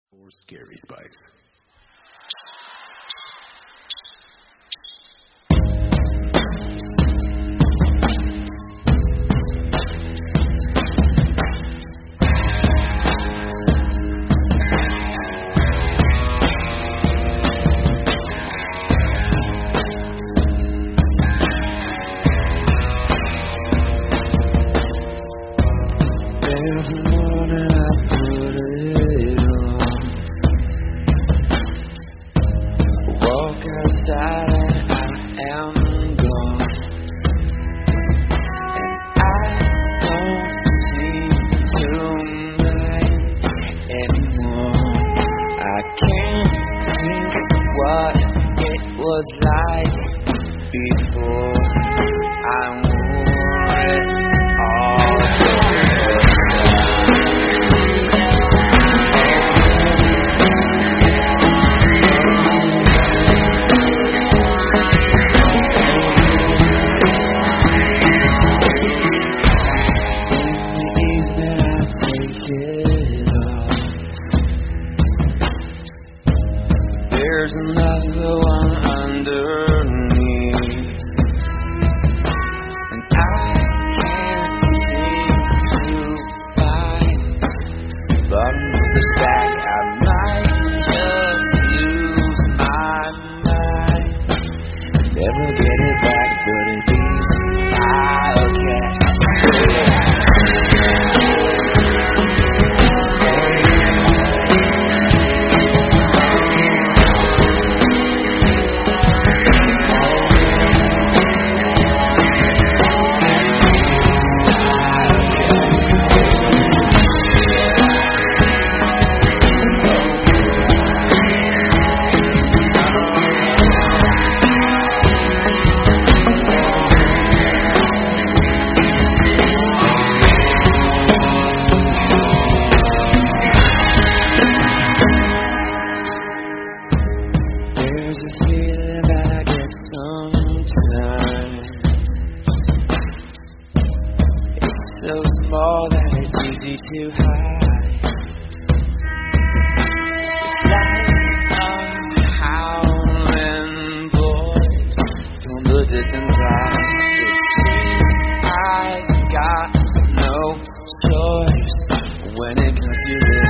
Or Scary Spice. Was like before I wore it all. In the evening I take it off. There's another one underneath, and I can't seem to find the bottom of the stack. I might just lose my mind, never get it back, but at least I'll catch so small that it's easy to hide. It's like a howling voice from the distant clouds. It seems I've got no choice when it comes to this.